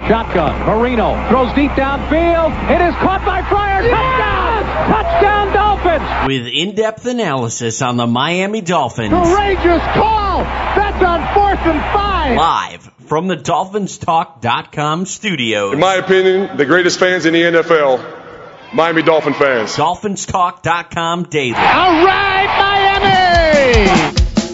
Shotgun. Marino throws deep downfield. It is caught by Fryer. Touchdown! Touchdown Dolphins! With in-depth analysis on the Miami Dolphins. Courageous call! That's on 4th and 5! Live from the DolphinsTalk.com studios. In my opinion, the greatest fans in the NFL, Miami Dolphin fans. DolphinsTalk.com daily. All right, Miami!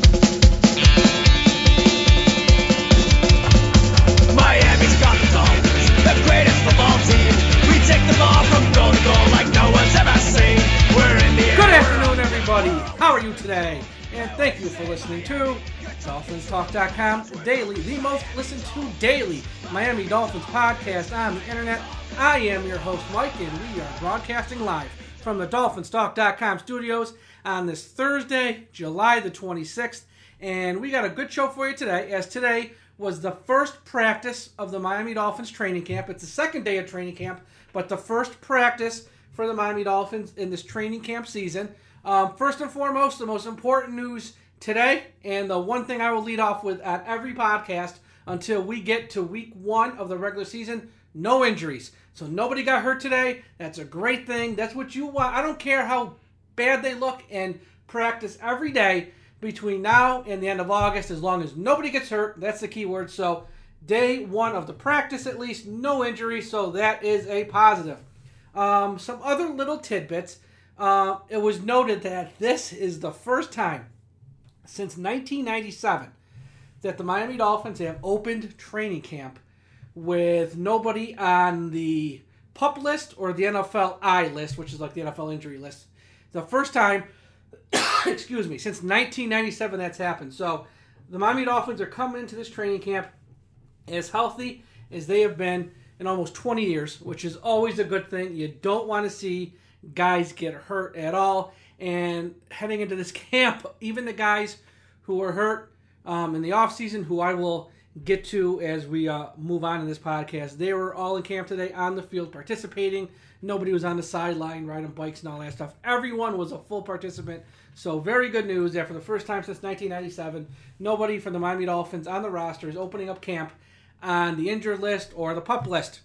Miami's got the Dolphins, the greatest football team. We take the ball from goal to goal like no one's ever seen. We're in the air. Good afternoon, everybody. How are you today? And thank you for listening to DolphinsTalk.com daily, the most listened to daily Miami Dolphins podcast on the internet. I am your host, Mike, and we are broadcasting live from the DolphinsTalk.com studios on this Thursday, July the 26th. And we got a good show for you today, as today was the first practice of the Miami Dolphins training camp. It's the second day of training camp, but the first practice for the Miami Dolphins in this training camp season. First and foremost, the most important news today, and the one thing I will lead off with at every podcast until we get to week 1 of the regular season, no injuries. So nobody got hurt today. That's a great thing. That's what you want. I don't care how bad they look and practice every day between now and the end of August, as long as nobody gets hurt. That's the key word. So day 1 of the practice, at least, no injuries. So that is a positive. Some other little tidbits. It was noted that this is the first time since 1997 that the Miami Dolphins have opened training camp with nobody on the PUP list or the NFL I list, which is like the NFL injury list. The first time, excuse me, since 1997 that's happened. So the Miami Dolphins are coming into this training camp as healthy as they have been in almost 20 years, which is always a good thing. You don't want to see guys get hurt at all. And heading into this camp, even the guys who are hurt in the offseason, who I will get to as we move on in this podcast, they were all in camp today on the field participating. Nobody was on the sideline riding bikes and all that stuff. Everyone was a full participant. So very good news that for the first time since 1997, nobody from the Miami Dolphins on the roster is opening up camp on the injured list or the PUP list.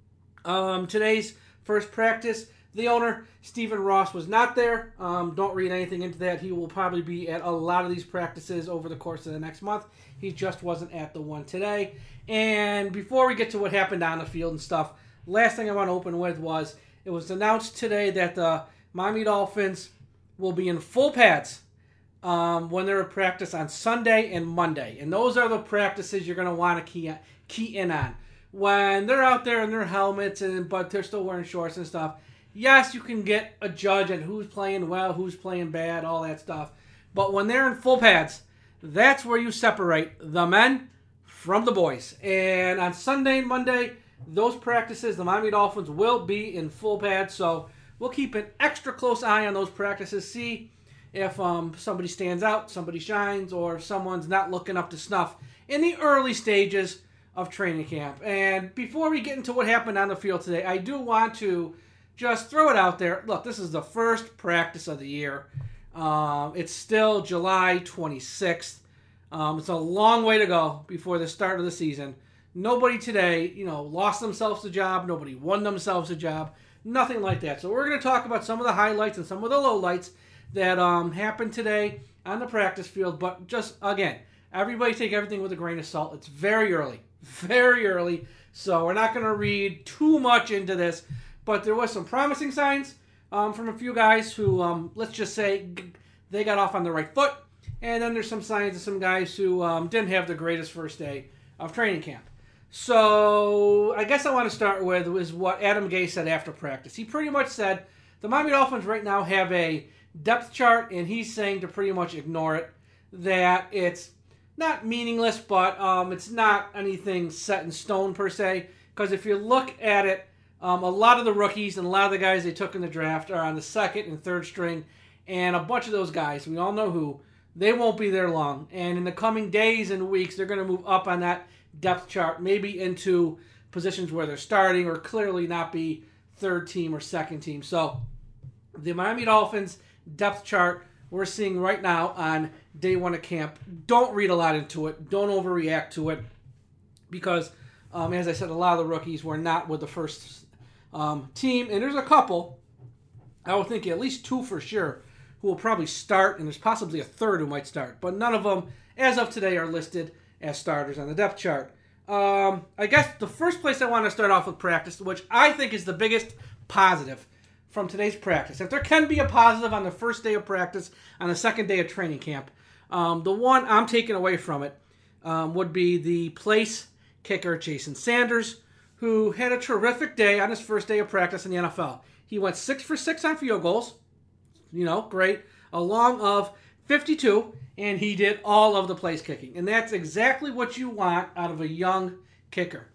Today's first practice, the owner, Stephen Ross, was not there. Don't read anything into that. He will probably be at a lot of these practices over the course of the next month. He just wasn't at the one today. And before we get to what happened on the field and stuff, last thing I want to open with was it was announced today that the Miami Dolphins will be in full pads when they're at practice on Sunday and Monday. And those are the practices you're going to want to key in on. When they're out there in their helmets, but they're still wearing shorts and stuff, yes, you can get a judge on who's playing well, who's playing bad, all that stuff. But when they're in full pads, that's where you separate the men from the boys. And on Sunday and Monday, those practices, the Miami Dolphins will be in full pads. So we'll keep an extra close eye on those practices, see if somebody stands out, somebody shines, or if someone's not looking up to snuff in the early stages of training camp. And before we get into what happened on the field today, I do want to just throw it out there. Look, this is the first practice of the year. It's still July 26th. It's a long way to go before the start of the season. Nobody today, lost themselves a job. Nobody won themselves a job. Nothing like that. So we're going to talk about some of the highlights and some of the lowlights that happened today on the practice field. But just, again, everybody take everything with a grain of salt. It's very early. Very early. So we're not going to read too much into this. But there was some promising signs from a few guys who, let's just say, they got off on the right foot. And then there's some signs of some guys who didn't have the greatest first day of training camp. So I guess I want to start with is what Adam Gase said after practice. He pretty much said the Miami Dolphins right now have a depth chart, and he's saying to pretty much ignore it, that it's not meaningless, but it's not anything set in stone per se. Because if you look at it, a lot of the rookies and a lot of the guys they took in the draft are on the second and third string, and a bunch of those guys, we all know who, they won't be there long. And in the coming days and weeks, they're going to move up on that depth chart, maybe into positions where they're starting or clearly not be third team or second team. So the Miami Dolphins depth chart we're seeing right now on day 1 of camp, don't read a lot into it. Don't overreact to it, because As I said, a lot of the rookies were not with the first team, and there's a couple, I would think at least 2 for sure, who will probably start, and there's possibly a third who might start. But none of them, as of today, are listed as starters on the depth chart. I guess the first place I want to start off with practice, which I think is the biggest positive from today's practice. If there can be a positive on the first day of practice, on the second day of training camp, the one I'm taking away from it would be the place kicker, Jason Sanders, who had a terrific day on his first day of practice in the NFL. He went 6 for 6 on field goals. Great. A long of 52, and he did all of the place kicking. And that's exactly what you want out of a young kicker.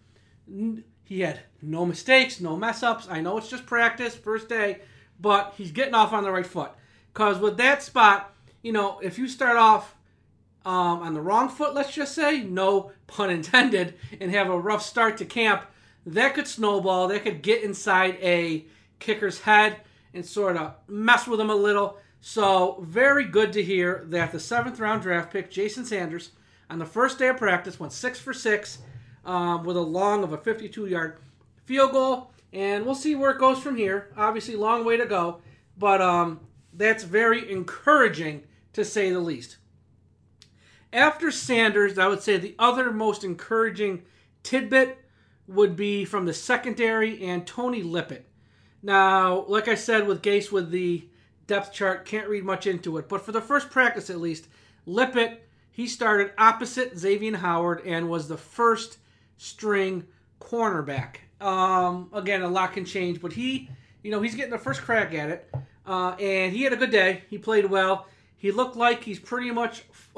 He had no mistakes, no mess-ups. I know it's just practice, first day, but he's getting off on the right foot. Because with that spot, if you start off on the wrong foot, let's just say, no pun intended, and have a rough start to camp, that could snowball. That could get inside a kicker's head and sort of mess with him a little. So very good to hear that the 7th round draft pick, Jason Sanders, on the first day of practice went 6 for 6 with a long of a 52-yard field goal. And we'll see where it goes from here. Obviously, long way to go. But that's very encouraging, to say the least. After Sanders, I would say the other most encouraging tidbit would be from the secondary and Tony Lippett. Now, like I said with Gase with the depth chart, can't read much into it. But for the first practice at least, Lippett, he started opposite Xavier Howard and was the first string cornerback. Again, a lot can change, but he's getting the first crack at it. And he had a good day. He played well. He looked like he's pretty much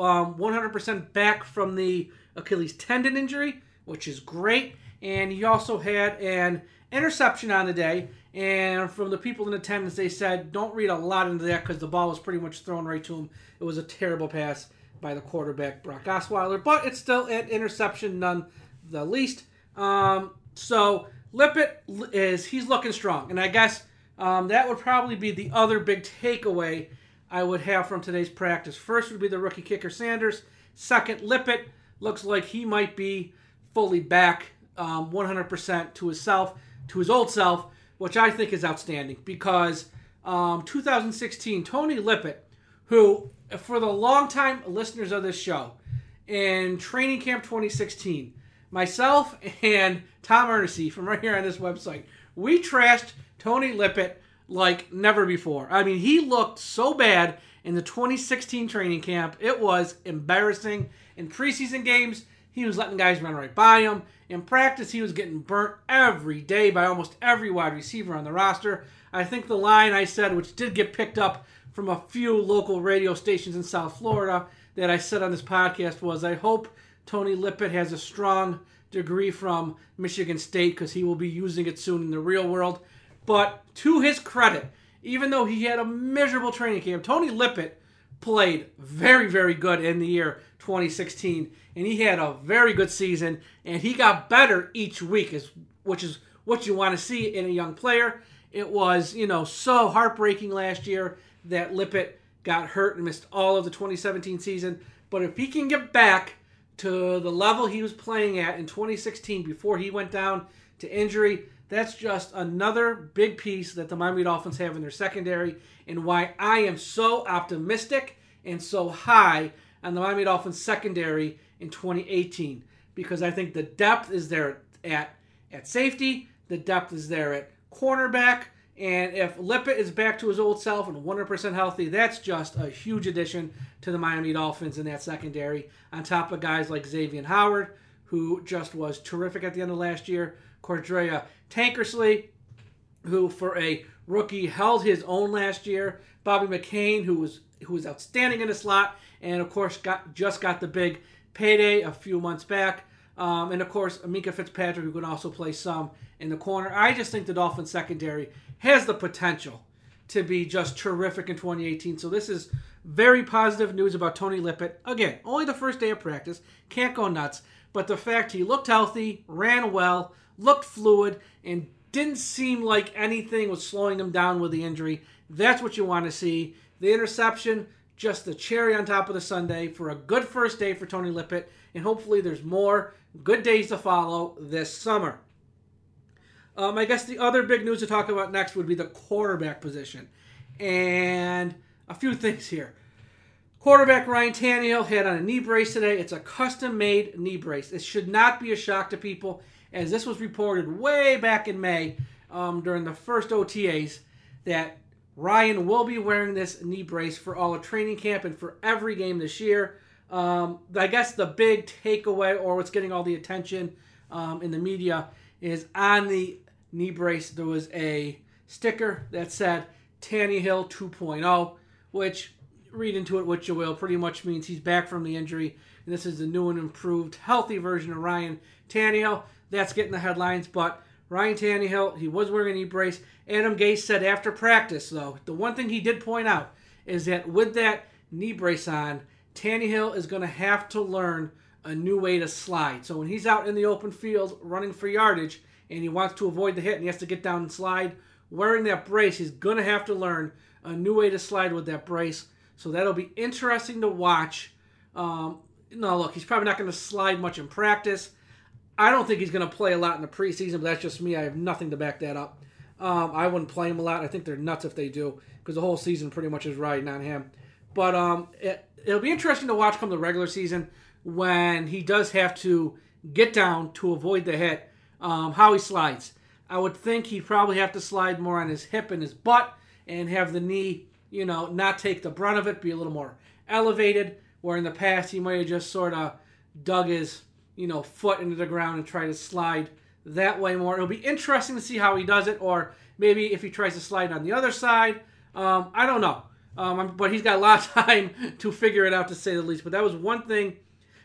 100% back from the Achilles tendon injury, which is great. And he also had an interception on the day. And from the people in attendance, they said, don't read a lot into that because the ball was pretty much thrown right to him. It was a terrible pass by the quarterback, Brock Osweiler. But it's still an interception none the least. So Lippett he's looking strong. And I guess that would probably be the other big takeaway I would have from today's practice. First would be the rookie kicker Sanders. Second, Lippett looks like he might be fully back 100% to his old self, which I think is outstanding because 2016, Tony Lippett, who, for the longtime listeners of this show, in training camp 2016, myself and Tom Ernest from right here on this website, we trashed Tony Lippett like never before. I mean, he looked so bad in the 2016 training camp. It was embarrassing. In preseason games, he was letting guys run right by him. In practice, he was getting burnt every day by almost every wide receiver on the roster. I think the line I said, which did get picked up from a few local radio stations in South Florida that I said on this podcast was, I hope Tony Lippett has a strong degree from Michigan State because he will be using it soon in the real world. But to his credit, even though he had a miserable training camp, Tony Lippett played very, very good in the year 2016, and he had a very good season, and he got better each week, which is what you want to see in a young player. It was, so heartbreaking last year that Lippett got hurt and missed all of the 2017 season. But if he can get back to the level he was playing at in 2016 before he went down to injury, that's just another big piece that the Miami Dolphins have in their secondary, and why I am so optimistic and so high on the Miami Dolphins secondary in 2018, because I think the depth is there at safety, the depth is there at cornerback, and if Lippett is back to his old self and 100% healthy, that's just a huge addition to the Miami Dolphins in that secondary, on top of guys like Xavier Howard, who just was terrific at the end of last year, Cordrea Tankersley, who for a rookie held his own last year, Bobby McCain, who was outstanding in the slot, and of course just got the big payday a few months back, and of course Minkah Fitzpatrick, who can also play some in the corner. I just think the Dolphins secondary has the potential to be just terrific in 2018. So this is very positive news about Tony Lippett. Again, only the first day of practice, can't go nuts, but the fact he looked healthy, ran well, looked fluid, and didn't seem like anything was slowing him down with the injury. That's what you want to see. The interception, just the cherry on top of the sundae for a good first day for Tony Lippett, and hopefully there's more good days to follow this summer. I guess the other big news to talk about next would be the quarterback position. And a few things here. Quarterback Ryan Tannehill had on a knee brace today. It's a custom-made knee brace. It should not be a shock to people, as this was reported way back in May during the first OTAs that Ryan will be wearing this knee brace for all of training camp and for every game this year. I guess the big takeaway, or what's getting all the attention in the media, is on the knee brace there was a sticker that said Tannehill 2.0, which, read into it what you will, pretty much means he's back from the injury, and this is the new and improved, healthy version of Ryan Tannehill. That's getting the headlines, but Ryan Tannehill, he was wearing a knee brace. Adam Gase said after practice, though, the one thing he did point out is that with that knee brace on, Tannehill is going to have to learn a new way to slide. So when he's out in the open field running for yardage and he wants to avoid the hit and he has to get down and slide, wearing that brace, he's going to have to learn a new way to slide with that brace. So that'll be interesting to watch. Look, he's probably not going to slide much in practice. I don't think he's going to play a lot in the preseason, but that's just me. I have nothing to back that up. I wouldn't play him a lot. I think they're nuts if they do, because the whole season pretty much is riding on him. But it'll be interesting to watch come the regular season when he does have to get down to avoid the hit, how he slides. I would think he'd probably have to slide more on his hip and his butt and have the knee, not take the brunt of it, be a little more elevated, where in the past he might have just sort of dug his, foot into the ground and tried to slide that way more. It'll be interesting to see how he does it, or maybe if he tries to slide on the other side. I don't know. But he's got a lot of time to figure it out, to say the least. But that was one thing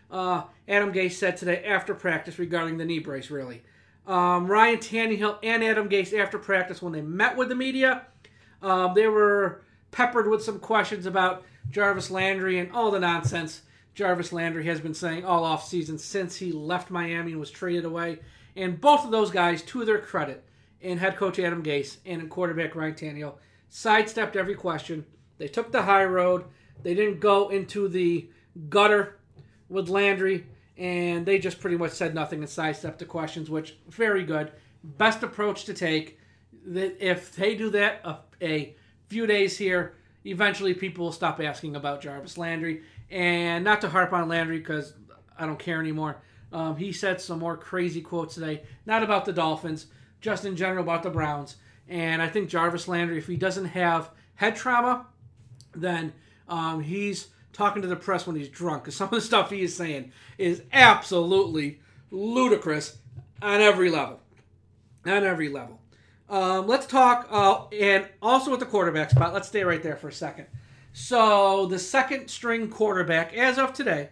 Adam Gase said today after practice regarding the knee brace, really. Ryan Tannehill and Adam Gase after practice, when they met with the media, they were peppered with some questions about Jarvis Landry and all the nonsense Jarvis Landry has been saying all offseason since he left Miami and was traded away. And both of those guys, to their credit, in head coach Adam Gase and in quarterback Ryan Tannehill, sidestepped every question. They took the high road. They didn't go into the gutter with Landry, and they just pretty much said nothing and sidestepped the questions, which, very good. Best approach to take. If they do that a few days here, eventually people will stop asking about Jarvis Landry. And not to harp on Landry, because I don't care anymore. He said some more crazy quotes today, not about the Dolphins, just in general about the Browns. And I think Jarvis Landry, if he doesn't have head trauma, then he's talking to the press when he's drunk, because some of the stuff he is saying is absolutely ludicrous on every level. On every level. Let's talk, and also at the quarterback spot, let's stay right there for a second. So the second string quarterback, as of today,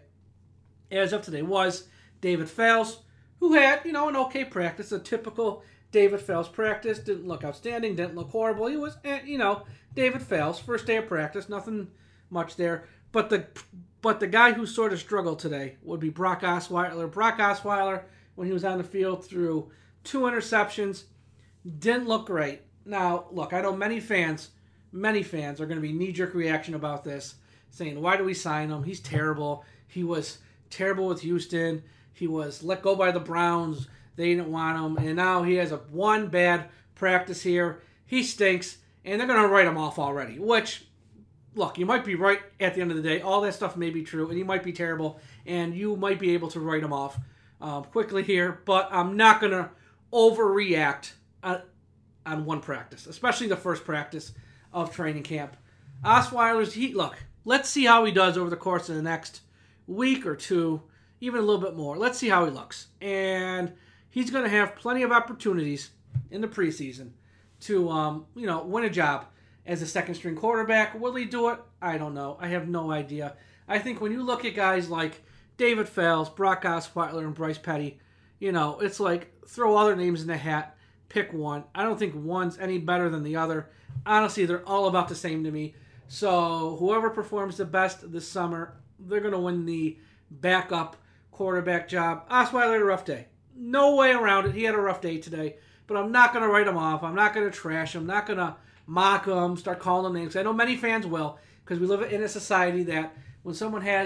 was David Fales, who had, an okay practice, a typical David Fales practice. Didn't look outstanding, didn't look horrible. He was, David Fales, first day of practice, nothing much there. But the guy who sort of struggled today would be Brock Osweiler. Brock Osweiler, when he was on the field, threw 2 interceptions, didn't look great. Now, look, I know many fans are going to be knee-jerk reaction about this, saying, why do we sign him? He's terrible. He was terrible with Houston. He was let go by the Browns. They didn't want him. And now he has one bad practice here. He stinks. And they're going to write him off already. Which, look, you might be right at the end of the day. All that stuff may be true. And he might be terrible. And you might be able to write him off quickly here. But I'm not going to overreact on one practice. Especially the first practice of training camp. Osweiler's, let's see how he does over the course of the next week or two, even a little bit more. Let's see how he looks. And he's going to have plenty of opportunities in the preseason to, win a job as a second-string quarterback. Will he do it? I don't know. I have no idea. I think when you look at guys like David Fales, Brock Osweiler, and Bryce Petty, it's like throw other names in the hat, pick one. I don't think one's any better than the other. Honestly, they're all about the same to me. So whoever performs the best this summer, they're going to win the backup quarterback job. Osweiler had a rough day. No way around it. He had a rough day today. But I'm not going to write him off. I'm not going to trash him. I'm not going to mock him, start calling him names. I know many fans will, because we live in a society that when someone has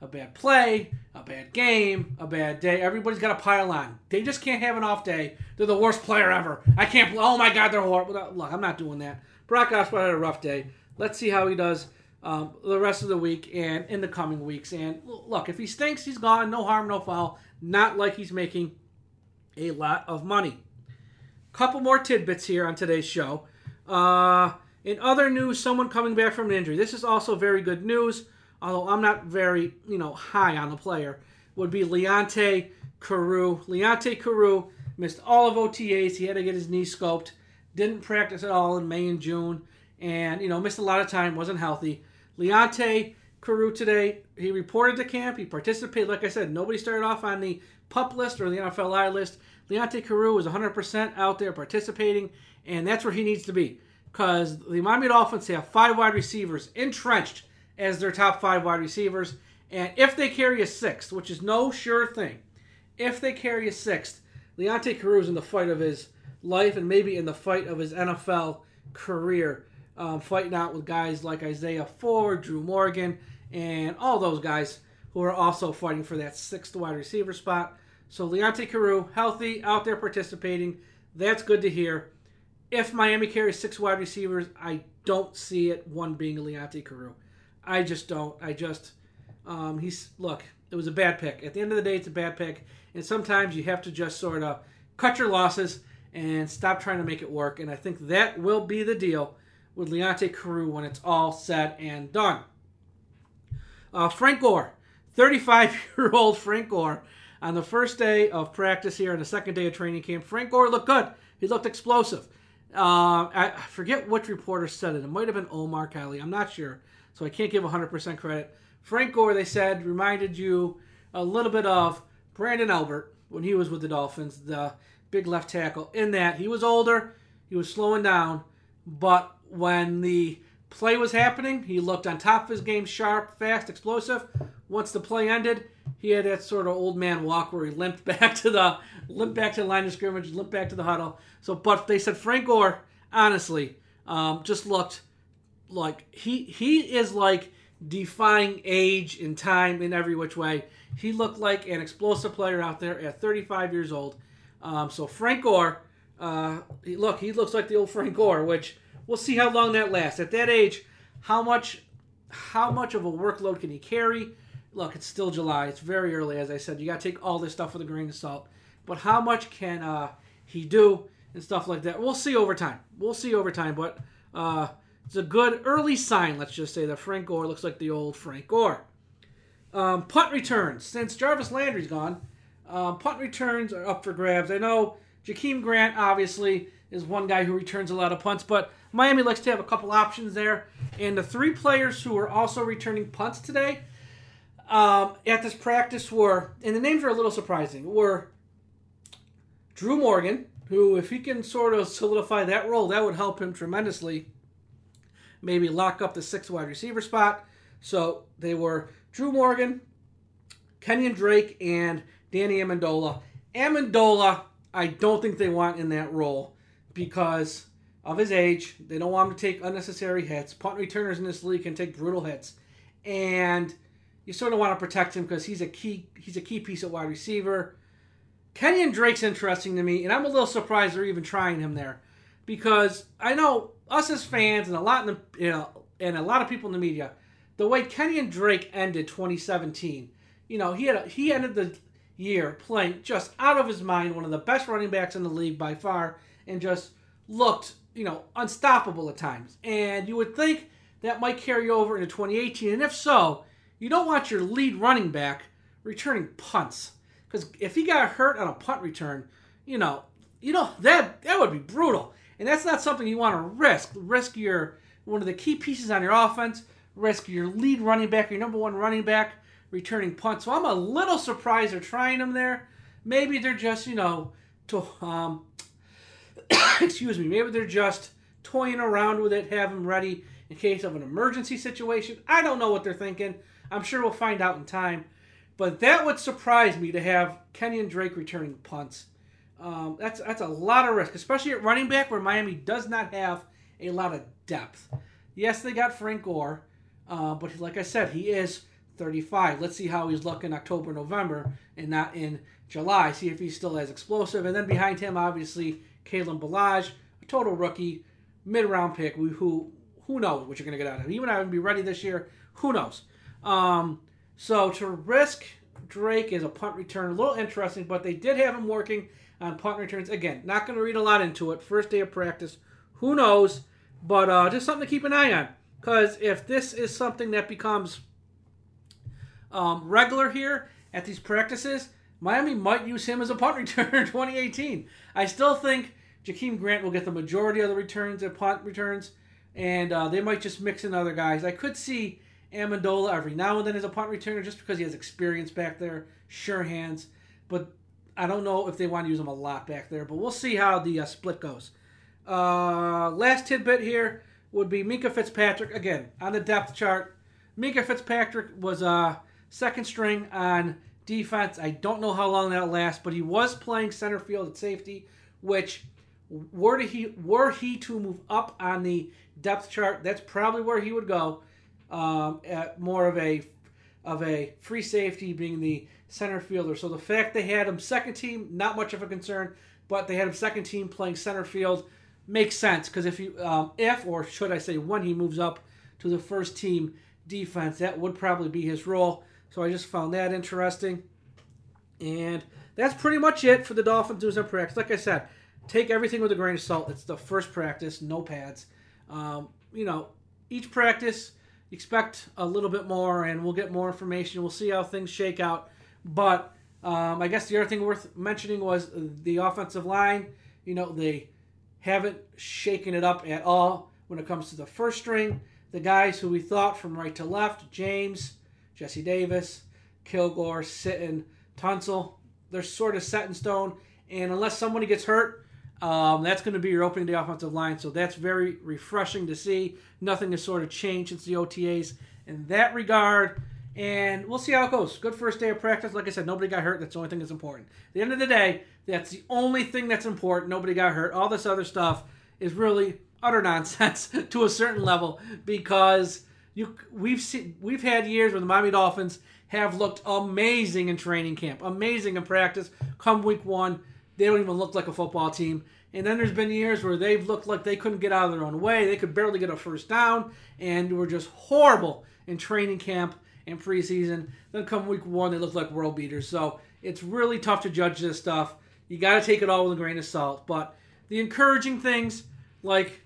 a bad play, a bad game, a bad day. Everybody's got to pile on. They just can't have an off day. They're the worst player ever. I can't. Oh my God, they're horrible. Look, I'm not doing that. Brock Osweiler had a rough day. Let's see how he does the rest of the week and in the coming weeks. And look, if he stinks, he's gone. No harm, no foul. Not like he's making a lot of money. Couple more tidbits here on today's show. In other news, someone coming back from an injury. This is also very good news, although I'm not very, high on the player, would be Leonte Carroo. Leonte Carroo missed all of OTAs. He had to get his knee scoped. Didn't practice at all in May and June. And, missed a lot of time. Wasn't healthy. Leonte Carroo today, he reported to camp. He participated. Like I said, nobody started off on the PUP list or the NFL Live list. Leonte Carroo was 100% out there participating, and that's where he needs to be. Because the Miami Dolphins have 5 wide receivers entrenched as their top 5 wide receivers. And if they carry a 6th, which is no sure thing, if they carry a 6th, Leonte Carroo is in the fight of his life and maybe in the fight of his NFL career, fighting out with guys like Isaiah Ford, Drew Morgan, and all those guys who are also fighting for that 6th wide receiver spot. So Leonte Carroo, healthy, out there participating. That's good to hear. If Miami carries 6 wide receivers, I don't see it one being Leonte Carroo. I just don't. Look, it was a bad pick. At the end of the day, it's a bad pick. And sometimes you have to just sort of cut your losses and stop trying to make it work. And I think that will be the deal with Leonte Carroo when it's all said and done. Frank Gore, 35-year-old Frank Gore, on the first day of practice here and the second day of training camp. Frank Gore looked good. He looked explosive. I forget which reporter said it. It might have been Omar Kelly. I'm not sure, so I can't give 100% credit. Frank Gore, they said, reminded you a little bit of Brandon Albert when he was with the Dolphins, the big left tackle, in that he was older, he was slowing down, but when the play was happening, he looked on top of his game, sharp, fast, explosive. Once the play ended, he had that sort of old man walk where he limped back to the line of scrimmage, limped back to the huddle. So, but they said Frank Gore, honestly, just looked like he is like defying age and time in every which way. He looked like an explosive player out there at 35 years old. So Frank Gore, he looks like the old Frank Gore, which we'll see how long that lasts. At that age, how much of a workload can he carry? Look, it's still July. It's very early, as I said. You got to take all this stuff with a grain of salt. But how much can he do and stuff like that? We'll see over time. But it's a good early sign, let's just say, that Frank Gore looks like the old Frank Gore. Punt returns. Since Jarvis Landry's gone, punt returns are up for grabs. I know Jakeem Grant, obviously, is one guy who returns a lot of punts, but Miami likes to have a couple options there. And the 3 players who are also returning punts today at this practice were, and the names are a little surprising, were Drew Morgan, who, if he can sort of solidify that role, that would help him tremendously. Maybe lock up the 6th wide receiver spot. So they were Drew Morgan, Kenyon Drake, and Danny Amendola. Amendola, I don't think they want in that role because of his age. They don't want him to take unnecessary hits. Punt returners in this league can take brutal hits. And you sort of want to protect him because he's a key piece of wide receiver. Kenyon Drake's interesting to me, and I'm a little surprised they're even trying him there because I know us as fans and a lot of people in the media, the way Kenyon Drake ended 2017, he ended the year playing just out of his mind, one of the best running backs in the league by far, and just looked, unstoppable at times. And you would think that might carry over into 2018, and if so, you don't want your lead running back returning punts. Because if he got hurt on a punt return, that would be brutal. And that's not something you want to risk. Risk one of the key pieces on your offense, risk your lead running back, your number 1 running back, returning punts. So I'm a little surprised they're trying him there. Maybe they're just, maybe they're just toying around with it, have him ready in case of an emergency situation. I don't know what they're thinking. I'm sure we'll find out in time. But that would surprise me to have Kenyon Drake returning punts. That's a lot of risk, especially at running back where Miami does not have a lot of depth. Yes, they got Frank Gore, but like I said, he is 35. Let's see how he's looking October, November, and not in July. See if he's still as explosive. And then behind him, obviously, Kalen Ballage, a total rookie, mid-round pick. Who knows what you're going to get out of him? Even I would be ready this year. Who knows? So to risk Drake as a punt return, a little interesting, but they did have him working on punt returns. Again, not going to read a lot into it. First day of practice. Who knows? But just something to keep an eye on. Because if this is something that becomes regular here at these practices, Miami might use him as a punt returner in 2018. I still think Jakeem Grant will get the majority of the returns at punt returns, and they might just mix in other guys. I could see Amendola every now and then as a punt returner just because he has experience back there, sure hands. But I don't know if they want to use him a lot back there, but we'll see how the split goes. Last tidbit here would be Minkah Fitzpatrick. Again, on the depth chart, Minkah Fitzpatrick was second string on defense. I don't know how long that'll last, but he was playing center field at safety, which were he to move up on the depth chart, that's probably where he would go. At more of a free safety, being the center fielder. So the fact they had him second team, not much of a concern, but they had him second team playing center field makes sense, because or should I say when he moves up to the first team defense, that would probably be his role. So I just found that interesting. And that's pretty much it for the Dolphins news and practice. Like I said, take everything with a grain of salt. It's the first practice, no pads. Each practice, expect a little bit more, and we'll get more information. We'll see how things shake out. But I guess the other thing worth mentioning was the offensive line. They haven't shaken it up at all when it comes to the first string. The guys who we thought from right to left, James, Jesse Davis, Kilgore, Sitton, Tunsil, they're sort of set in stone. And unless somebody gets hurt, that's going to be your opening day offensive line. So that's very refreshing to see. Nothing has sort of changed since the OTAs in that regard. And we'll see how it goes. Good first day of practice. Like I said, nobody got hurt. That's the only thing that's important. At the end of the day, that's the only thing that's important. Nobody got hurt. All this other stuff is really utter nonsense to a certain level, because we've had years where the Miami Dolphins have looked amazing in training camp, amazing in practice. Come week one, they don't even look like a football team. And then there's been years where they've looked like they couldn't get out of their own way. They could barely get a first down, and were just horrible in training camp and preseason. Then come week one, they look like world beaters. So it's really tough to judge this stuff. You got to take it all with a grain of salt. But the encouraging things, like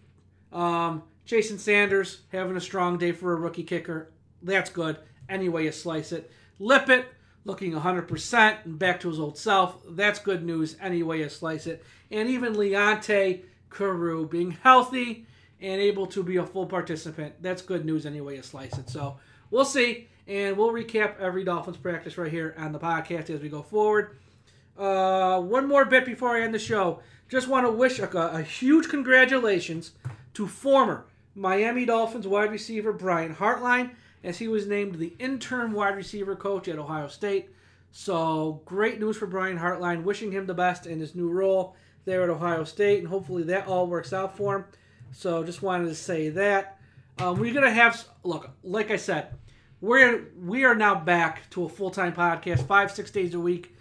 Jason Sanders having a strong day for a rookie kicker, that's good. Any way you slice it. Lippett looking 100% and back to his old self, that's good news any way you slice it. And even Leonte Carew being healthy and able to be a full participant, that's good news any way you slice it. So we'll see. And we'll recap every Dolphins practice right here on the podcast as we go forward. One more bit before I end the show. Just want to wish a huge congratulations to former Miami Dolphins wide receiver Brian Hartline, as he was named the interim wide receiver coach at Ohio State. So great news for Brian Hartline. Wishing him the best in his new role there at Ohio State, and hopefully that all works out for him. So just wanted to say that. We're going to have, look, like I said, we are now back to a full-time podcast, 5-6 days a week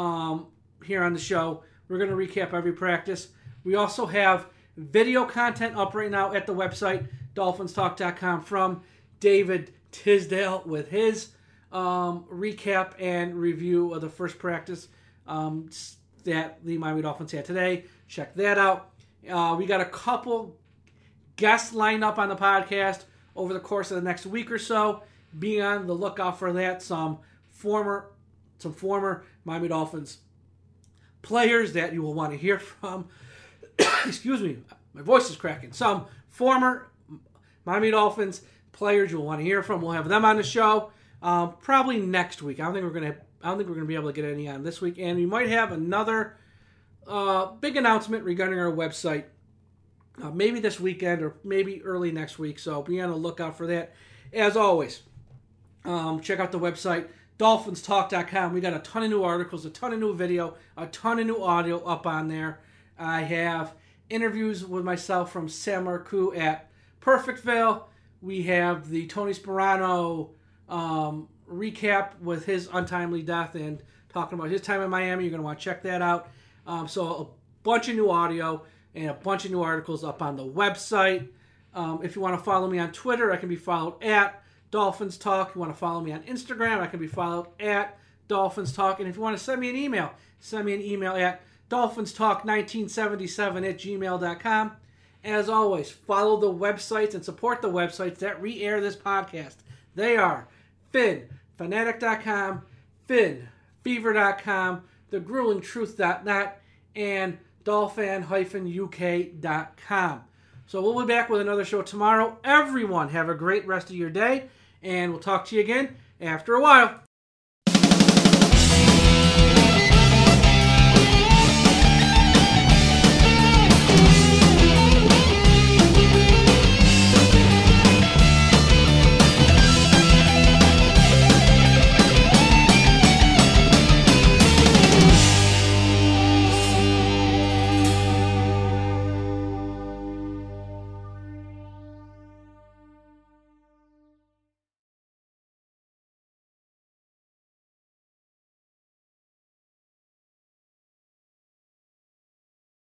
here on the show. We're going to recap every practice. We also have video content up right now at the website, DolphinsTalk.com, from David Tisdale with his recap and review of the first practice that the Miami Dolphins had today. Check that out. We got a couple guests lined up on the podcast over the course of the next week or so. Be on the lookout for that. Some former Miami Dolphins players that you will want to hear from. Excuse me, my voice is cracking. Some former Miami Dolphins players you'll want to hear from. We'll have them on the show probably next week. I don't think we're gonna be able to get any on this week, and we might have another big announcement regarding our website. Maybe this weekend or maybe early next week. So be on the lookout for that. As always, check out the website, DolphinsTalk.com. We got a ton of new articles, a ton of new video, a ton of new audio up on there. I have interviews with myself from Sam Marcoux at Perfectville. We have the Tony Sperano recap with his untimely death and talking about his time in Miami. You're going to want to check that out. So a bunch of new audio and a bunch of new articles up on the website. If you want to follow me on Twitter, I can be followed at Dolphins Talk. If you want to follow me on Instagram, I can be followed at Dolphins Talk. And if you want to send me an email at dolphinstalk1977@gmail.com. As always, follow the websites and support the websites that re-air this podcast. They are FinFanatic.com, FinFever.com, TheGruelingTruth.net, and Dolphin-UK.com. So we'll be back with another show tomorrow. Everyone, have a great rest of your day, and we'll talk to you again after a while.